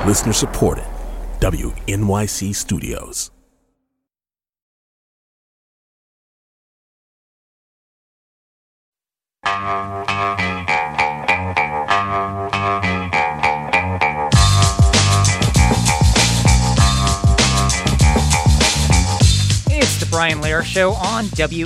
Listener supported. WNYC Studios. It's the Brian Lehrer Show on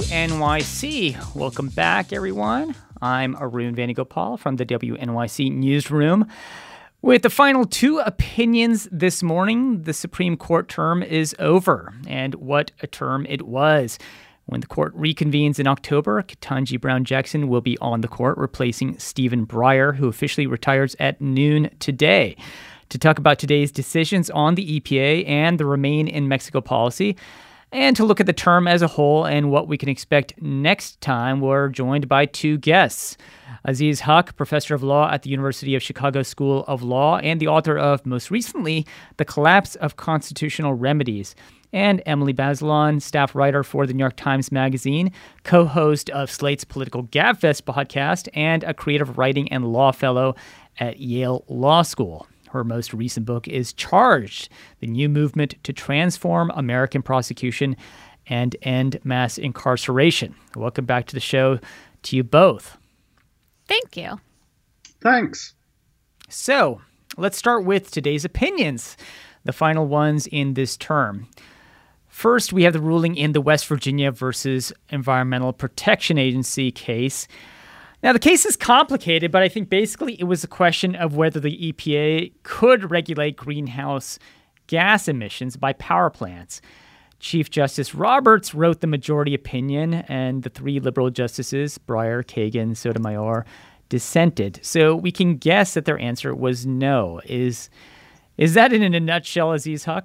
WNYC. Welcome back, everyone. I'm Arun Venugopal from the WNYC Newsroom. With the final two opinions this morning, the Supreme Court term is over. And what a term it was. When the court reconvenes in October, Ketanji Brown Jackson will be on the court, replacing Stephen Breyer, who officially retires at noon today. To talk about today's decisions on the EPA and the Remain in Mexico policy, and to look at the term as a whole and what we can expect next time, we're joined by two guests. Aziz Huq, professor of law at the University of Chicago School of Law and the author of, most recently, The Collapse of Constitutional Remedies. And Emily Bazelon, staff writer for the New York Times Magazine, co-host of Slate's Political Gabfest podcast, and a creative writing and law fellow at Yale Law School. Her most recent book is Charged, the new movement to transform American prosecution and end mass incarceration. Welcome back to the show to you both. Thank you. Thanks. So let's start with today's opinions, the final ones in this term. First, we have the ruling in the West Virginia versus Environmental Protection Agency case. Now, the case is complicated, but I think basically it was a question of whether the EPA could regulate greenhouse gas emissions by power plants. Chief Justice Roberts wrote the majority opinion, and the three liberal justices, Breyer, Kagan, Sotomayor, dissented. So we can guess that their answer was no. Is that in a nutshell, Aziz Huq?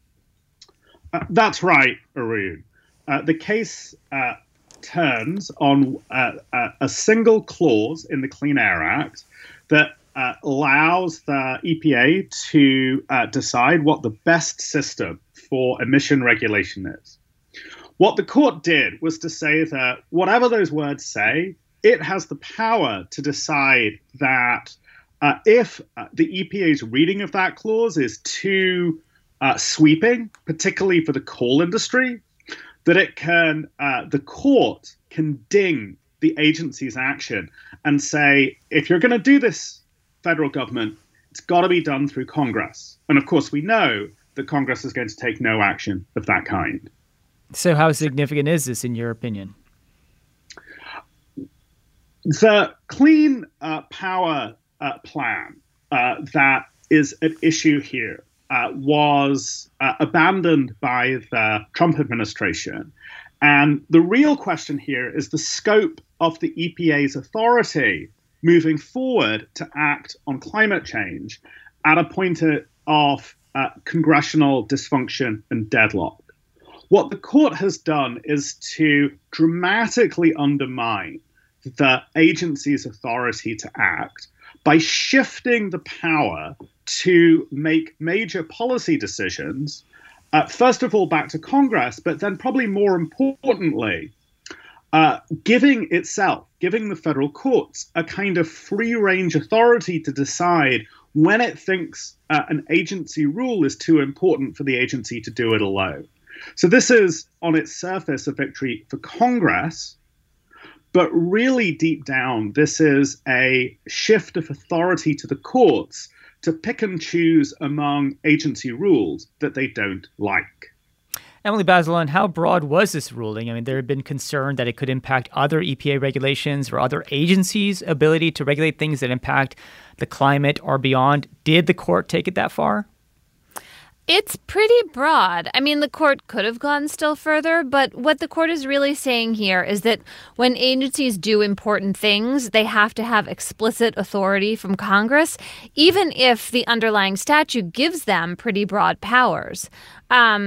That's right, Arun. The case turns on a single clause in the Clean Air Act that allows the EPA to decide what the best system for emission regulation is. What the court did was to say that whatever those words say, it has the power to decide that if the EPA's reading of that clause is too sweeping, particularly for the coal industry, that it can, the court can ding the agency's action and say, if you're going to do this, federal government, it's got to be done through Congress. And of course, we know that Congress is going to take no action of that kind. So how significant is this in your opinion? The Clean Power Plan that is at issue here was abandoned by the Trump administration. And the real question here is the scope of the EPA's authority moving forward to act on climate change at a point of congressional dysfunction and deadlock. What the court has done is to dramatically undermine the agency's authority to act by shifting the power to make major policy decisions, first of all, back to Congress, but then probably more importantly, giving the federal courts a kind of free-range authority to decide when it thinks an agency rule is too important for the agency to do it alone. So this is, on its surface, a victory for Congress, but really deep down, this is a shift of authority to the courts to pick and choose among agency rules that they don't like. Emily Bazelon, how broad was this ruling? I mean, there had been concern that it could impact other EPA regulations or other agencies' ability to regulate things that impact the climate or beyond. Did the court take it that far? It's pretty broad. I mean, the court could have gone still further, but what the court is really saying here is that when agencies do important things, they have to have explicit authority from Congress, even if the underlying statute gives them pretty broad powers.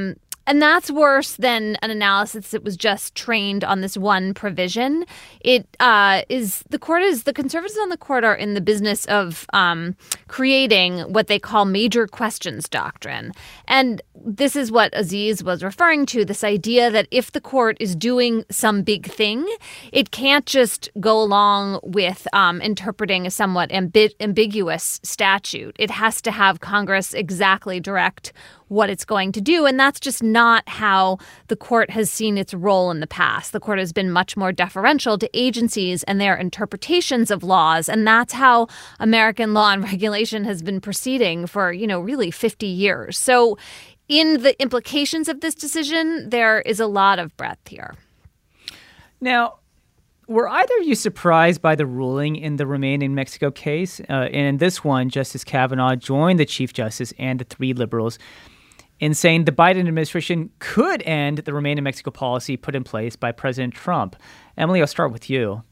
And that's worse than an analysis that was just trained on this one provision. The conservatives on the court are in the business of creating what they call major questions doctrine. And this is what Aziz was referring to, this idea that if the court is doing some big thing, it can't just go along with interpreting a somewhat ambiguous statute. It has to have Congress exactly direct what it's going to do. And that's just not how the court has seen its role in the past. The court has been much more deferential to agencies and their interpretations of laws. And that's how American law and regulation has been proceeding for, really 50 years. So in the implications of this decision, there is a lot of breadth here. Now, were either of you surprised by the ruling in the Remain in Mexico case? And in this one, Justice Kavanaugh joined the Chief Justice and the three liberals in saying the Biden administration could end the Remain in Mexico policy put in place by President Trump. Emily, I'll start with you.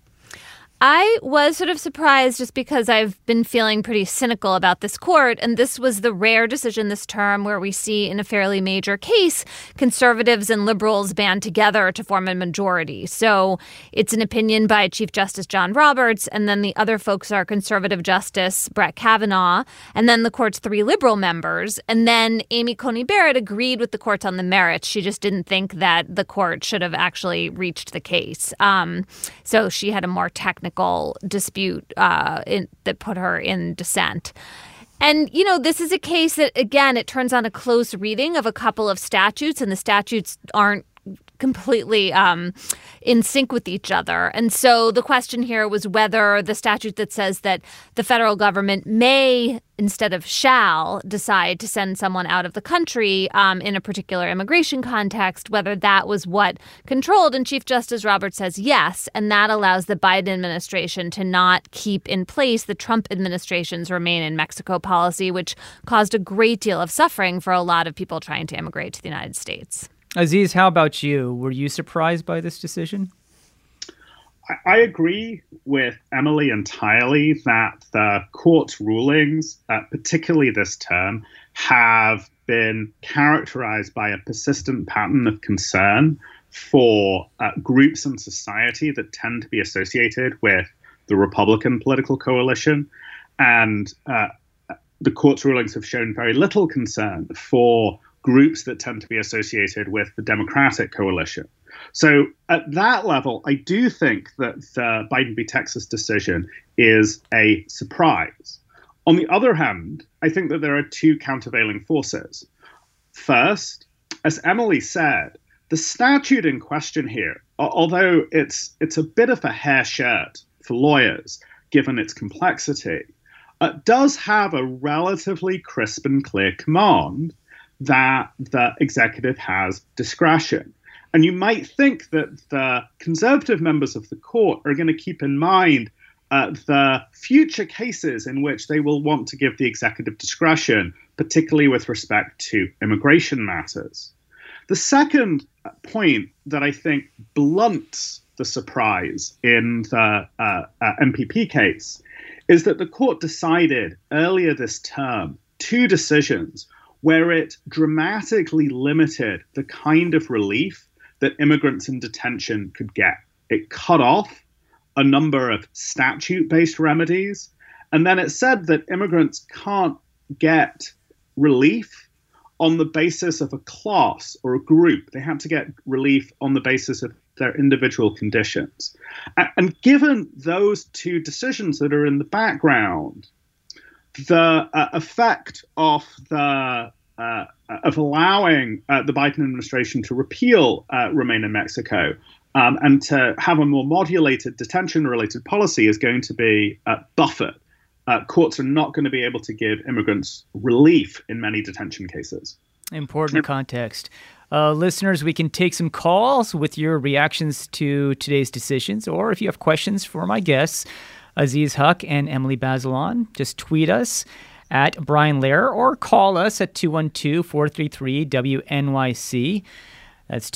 I was sort of surprised just because I've been feeling pretty cynical about this court. And this was the rare decision this term where we see in a fairly major case, conservatives and liberals band together to form a majority. So it's an opinion by Chief Justice John Roberts. And then the other folks are conservative Justice Brett Kavanaugh, and then the court's three liberal members. And then Amy Coney Barrett agreed with the court on the merits. She just didn't think that the court should have actually reached the case. So she had a more technical dispute that put her in dissent. And, this is a case that, again, it turns on a close reading of a couple of statutes, and the statutes aren't completely in sync with each other. And so the question here was whether the statute that says that the federal government may, instead of shall, decide to send someone out of the country in a particular immigration context, whether that was what controlled. And Chief Justice Roberts says yes, and that allows the Biden administration to not keep in place the Trump administration's Remain in Mexico policy, which caused a great deal of suffering for a lot of people trying to immigrate to the United States. Aziz, how about you? Were you surprised by this decision? I agree with Emily entirely that the court's rulings, particularly this term, have been characterized by a persistent pattern of concern for groups in society that tend to be associated with the Republican political coalition. And the court's rulings have shown very little concern for groups that tend to be associated with the Democratic coalition. So at that level, I do think that the Biden v. Texas decision is a surprise. On the other hand, I think that there are two countervailing forces. First, as Emily said, the statute in question here, although it's a bit of a hair shirt for lawyers, given its complexity, does have a relatively crisp and clear command that the executive has discretion. And you might think that the conservative members of the court are going to keep in mind the future cases in which they will want to give the executive discretion, particularly with respect to immigration matters. The second point that I think blunts the surprise in the MPP case is that the court decided earlier this term two decisions where it dramatically limited the kind of relief that immigrants in detention could get. It cut off a number of statute-based remedies, and then it said that immigrants can't get relief on the basis of a class or a group. They have to get relief on the basis of their individual conditions. And given those two decisions that are in the background, the effect of allowing the Biden administration to repeal Remain in Mexico and to have a more modulated detention-related policy is going to be buffered. Courts are not going to be able to give immigrants relief in many detention cases. Important context. Listeners, we can take some calls with your reactions to today's decisions, or if you have questions for my guests, Aziz Huq and Emily Bazelon, just tweet us at Brian Lehrer or call us at 212-433-WNYC. That's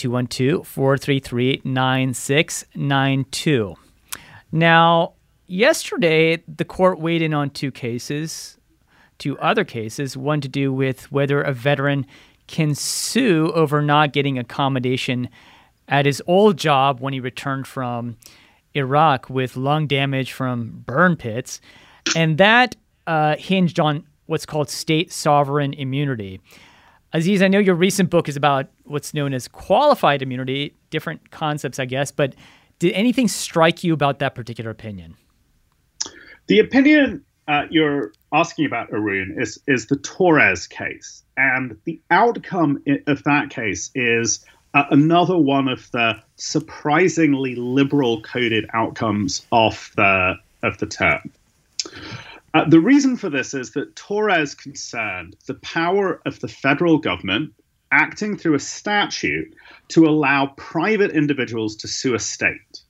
212-433-9692. Now, yesterday, the court weighed in on two other cases, one to do with whether a veteran can sue over not getting accommodation at his old job when he returned from Iraq with lung damage from burn pits. And that hinged on what's called state sovereign immunity. Aziz, I know your recent book is about what's known as qualified immunity, different concepts, I guess, but did anything strike you about that particular opinion? The opinion you're asking about, Arun, is the Torres case. And the outcome of that case is another one of the surprisingly liberal coded outcomes of the term. The reason for this is that Torres concerned the power of the federal government acting through a statute to allow private individuals to sue a state.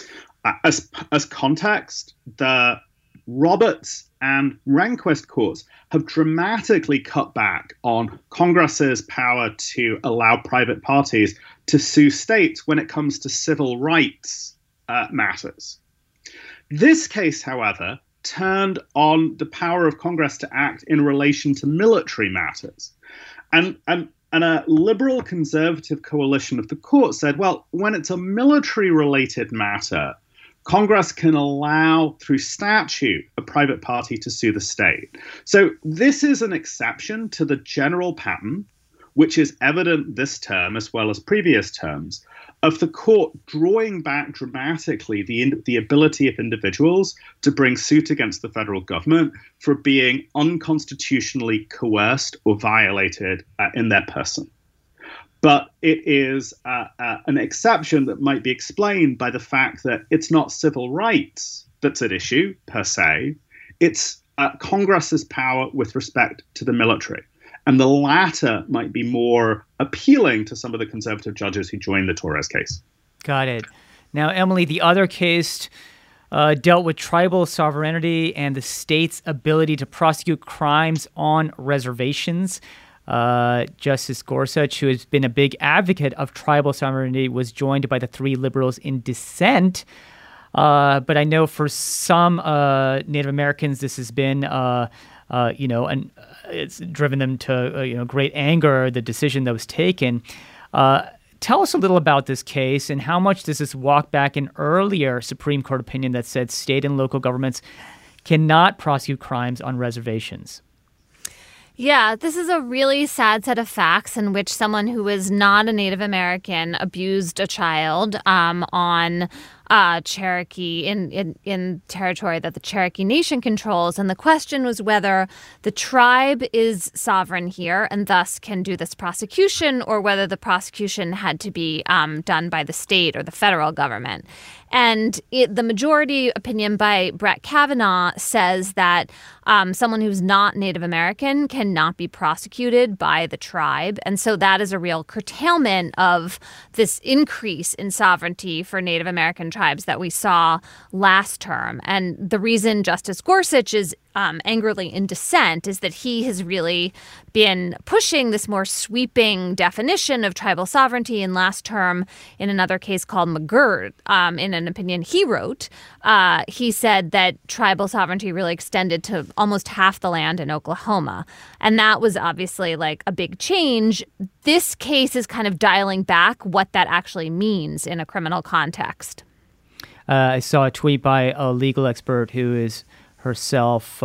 As context, the Roberts and Rehnquist courts have dramatically cut back on Congress's power to allow private parties to sue states when it comes to civil rights matters. This case, however, turned on the power of Congress to act in relation to military matters. And a liberal conservative coalition of the court said, well, when it's a military-related matter, Congress can allow, through statute, a private party to sue the state. So this is an exception to the general pattern, which is evident this term as well as previous terms, of the court drawing back dramatically the ability of individuals to bring suit against the federal government for being unconstitutionally coerced or violated in their person. But it is an exception that might be explained by the fact that it's not civil rights that's at issue, per se. It's Congress's power with respect to the military. And the latter might be more appealing to some of the conservative judges who joined the Torres case. Got it. Now, Emily, the other case dealt with tribal sovereignty and the state's ability to prosecute crimes on reservations. Justice Gorsuch, who has been a big advocate of tribal sovereignty, was joined by the three liberals in dissent. But I know for some Native Americans, this has been, and it's driven them to, great anger, the decision that was taken. Tell us a little about this case and how much does this walk back an earlier Supreme Court opinion that said state and local governments cannot prosecute crimes on reservations? Yeah, this is a really sad set of facts in which someone who is not a Native American abused a child on Cherokee in territory that the Cherokee Nation controls. And the question was whether the tribe is sovereign here and thus can do this prosecution, or whether the prosecution had to be done by the state or the federal government. And the majority opinion by Brett Kavanaugh says that someone who's not Native American cannot be prosecuted by the tribe. And so that is a real curtailment of this increase in sovereignty for Native American tribes that we saw last term. And the reason Justice Gorsuch is angrily in dissent is that he has really been pushing this more sweeping definition of tribal sovereignty. And last term, in another case called McGirt, in an opinion he wrote, he said that tribal sovereignty really extended to almost half the land in Oklahoma. And that was obviously like a big change. This case is kind of dialing back what that actually means in a criminal context. I saw a tweet by a legal expert who is herself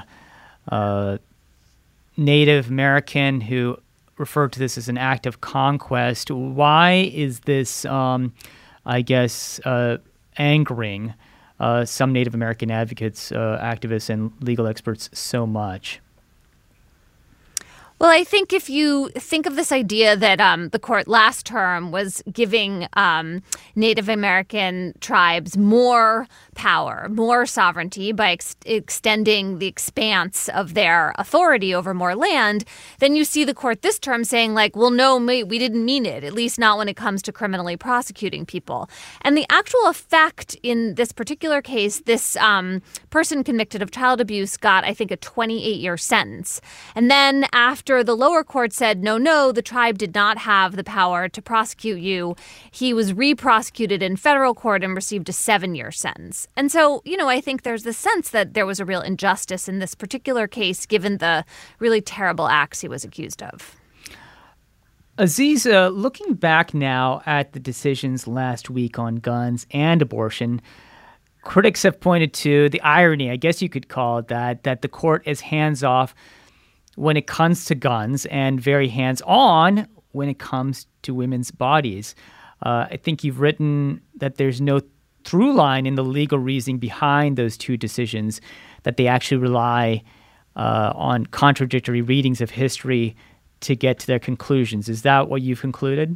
Native American, who referred to this as an act of conquest. Why is this, angering some Native American advocates, activists, and legal experts so much? Well, I think if you think of this idea that the court last term was giving Native American tribes more power, more sovereignty by extending the expanse of their authority over more land, then you see the court this term saying like, well, no, we didn't mean it, at least not when it comes to criminally prosecuting people. And the actual effect in this particular case, this person convicted of child abuse got, I think, a 28-year sentence. And then after the lower court said, no, the tribe did not have the power to prosecute you, he was re-prosecuted in federal court and received a 7-year sentence. And so, I think there's this sense that there was a real injustice in this particular case, given the really terrible acts he was accused of. Aziz, looking back now at the decisions last week on guns and abortion, critics have pointed to the irony, I guess you could call it that the court is hands-off when it comes to guns and very hands-on when it comes to women's bodies. I think you've written that there's no through line in the legal reasoning behind those two decisions, that they actually rely on contradictory readings of history to get to their conclusions. Is that what you've concluded?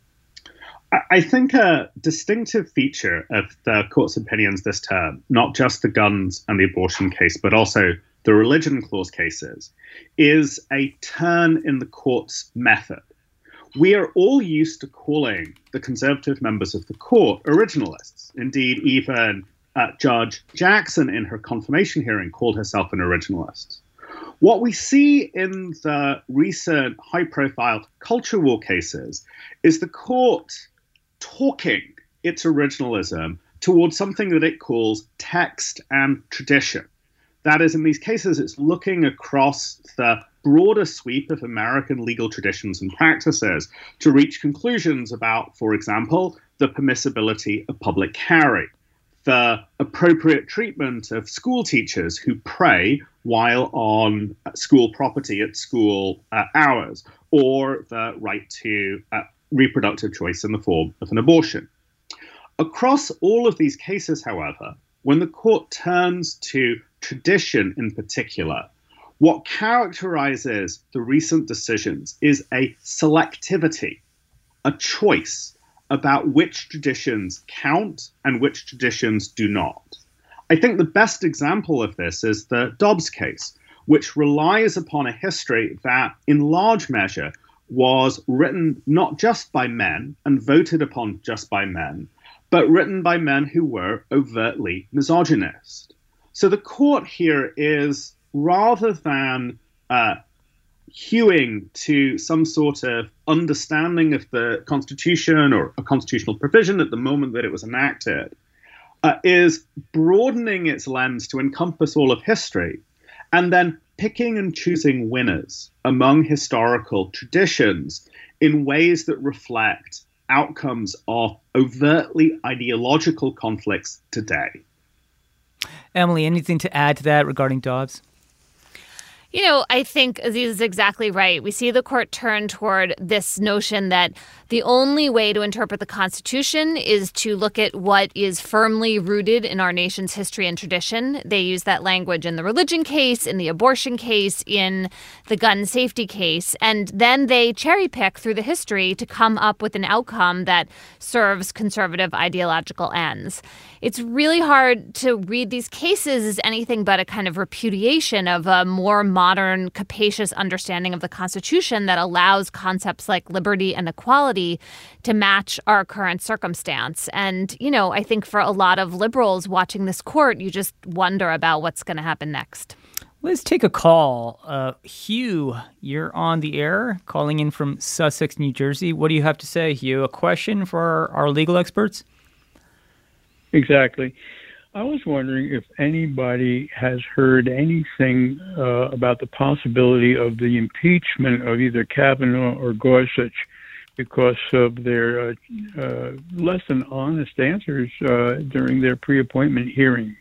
I think a distinctive feature of the court's opinions this term, not just the guns and the abortion case, but also the religion clause cases, is a turn in the court's method. We are all used to calling the conservative members of the court originalists. Indeed, even Judge Jackson in her confirmation hearing called herself an originalist. What we see in the recent high-profile culture war cases is the court talking its originalism towards something that it calls text and tradition. That is, in these cases, it's looking across the broader sweep of American legal traditions and practices to reach conclusions about, for example, the permissibility of public carry, the appropriate treatment of school teachers who pray while on school property at school hours, or the right to reproductive choice in the form of an abortion. Across all of these cases, however, when the court turns to tradition in particular, what characterizes the recent decisions is a selectivity, a choice about which traditions count and which traditions do not. I think the best example of this is the Dobbs case, which relies upon a history that, in large measure, was written not just by men and voted upon just by men, but written by men who were overtly misogynist. So the court here is, rather than hewing to some sort of understanding of the Constitution or a constitutional provision at the moment that it was enacted, is broadening its lens to encompass all of history and then picking and choosing winners among historical traditions in ways that reflect outcomes of overtly ideological conflicts today. Emily, anything to add to that regarding Dobbs? You know, I think Aziz is exactly right. We see the court turn toward this notion that the only way to interpret the Constitution is to look at what is firmly rooted in our nation's history and tradition. They use that language in the religion case, in the abortion case, in the gun safety case, and then they cherry pick through the history to come up with an outcome that serves conservative ideological ends. It's really hard to read these cases as anything but a kind of repudiation of a more modern, capacious understanding of the Constitution that allows concepts like liberty and equality to match our current circumstance. And, you know, I think for a lot of liberals watching this court, you just wonder about what's going to happen next. Let's take a call. Hugh, you're on the air, calling in from Sussex, New Jersey. What do you have to say, Hugh? A question for our legal experts? Exactly. I was wondering if anybody has heard anything about the possibility of the impeachment of either Kavanaugh or Gorsuch because of their less than honest answers during their pre-appointment hearings.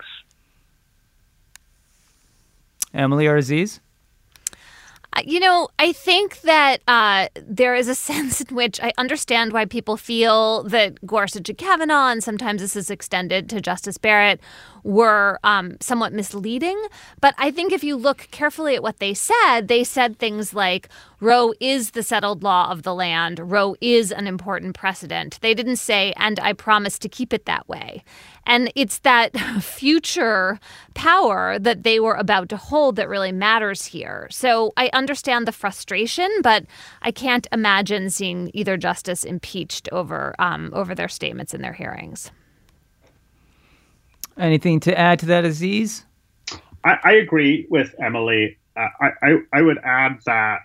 Emily or Aziz? You know, I think that there is a sense in which I understand why people feel that Gorsuch and Kavanaugh, and sometimes this is extended to Justice Barrett, were somewhat misleading. But I think if you look carefully at what they said things like Roe is the settled law of the land. Roe is an important precedent. They didn't say, and I promise to keep it that way. And it's that future power that they were about to hold that really matters here. So I understand the frustration, but I can't imagine seeing either justice impeached over their statements in their hearings. Anything to add to that, Aziz? I agree with Emily. I would add that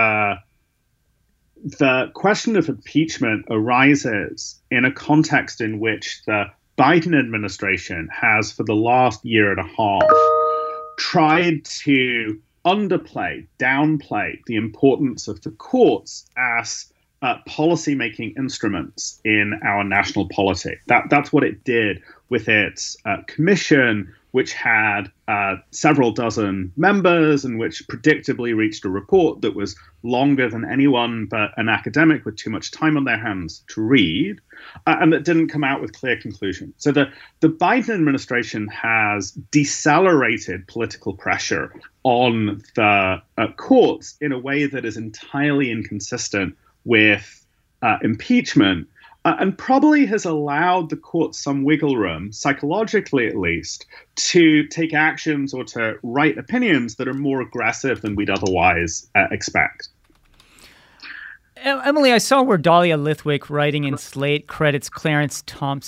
the question of impeachment arises in a context in which the Biden administration has, for the last year and a half, tried to downplay the importance of the courts as policy-making instruments in our national polity. That's what it did with its commission, which had several dozen members and which predictably reached a report that was longer than anyone but an academic with too much time on their hands to read, and that didn't come out with clear conclusions. So the Biden administration has decelerated political pressure on the courts in a way that is entirely inconsistent with impeachment, and probably has allowed the courts some wiggle room, psychologically at least, to take actions or to write opinions that are more aggressive than we'd otherwise expect. Emily, I saw where Dahlia Lithwick, writing in Slate, credits Clarence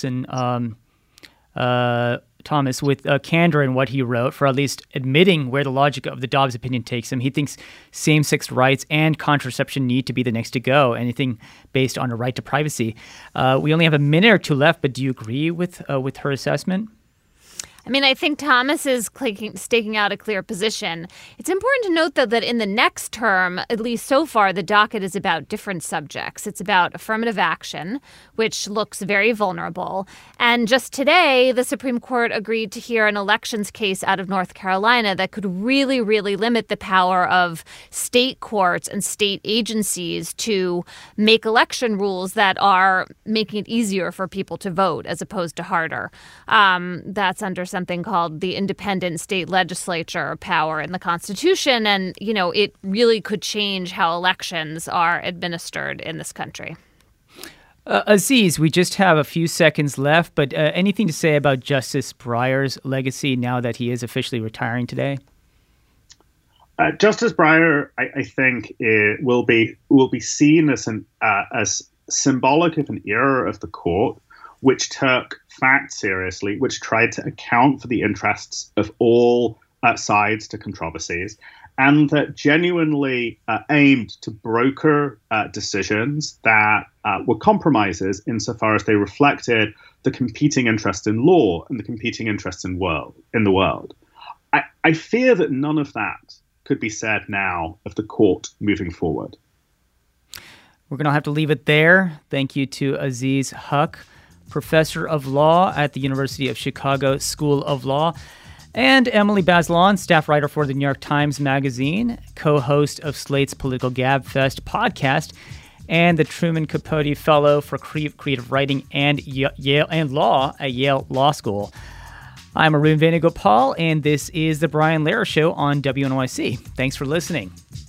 Thomas with candor in what he wrote for at least admitting where the logic of the Dobbs opinion takes him. He thinks same-sex rights and contraception need to be the next to go, anything based on a right to privacy. We only have a minute or two left, but do you agree with her assessment? I mean, I think Thomas is staking out a clear position. It's important to note, though, that in the next term, at least so far, the docket is about different subjects. It's about affirmative action, which looks very vulnerable. And just today, the Supreme Court agreed to hear an elections case out of North Carolina that could really, really limit the power of state courts and state agencies to make election rules that are making it easier for people to vote as opposed to harder. That's under something called the independent state legislature power in the Constitution. And, you know, it really could change how elections are administered in this country. Aziz, we just have a few seconds left, but anything to say about Justice Breyer's legacy now that he is officially retiring today? Justice Breyer, I think, will be seen as symbolic of an era of the court which took facts seriously, which tried to account for the interests of all sides to controversies, and that genuinely aimed to broker decisions that were compromises insofar as they reflected the competing interest in law and the competing interest in the world. I fear that none of that could be said now of the court moving forward. We're going to have to leave it there. Thank you to Aziz Huq, professor of law at the University of Chicago School of Law, and Emily Bazelon, staff writer for the New York Times Magazine, co-host of Slate's Political Gabfest podcast, and the Truman Capote Fellow for Creative Writing and Law at Yale Law School. I'm Arun Venugopal, and this is The Brian Lehrer Show on WNYC. Thanks for listening.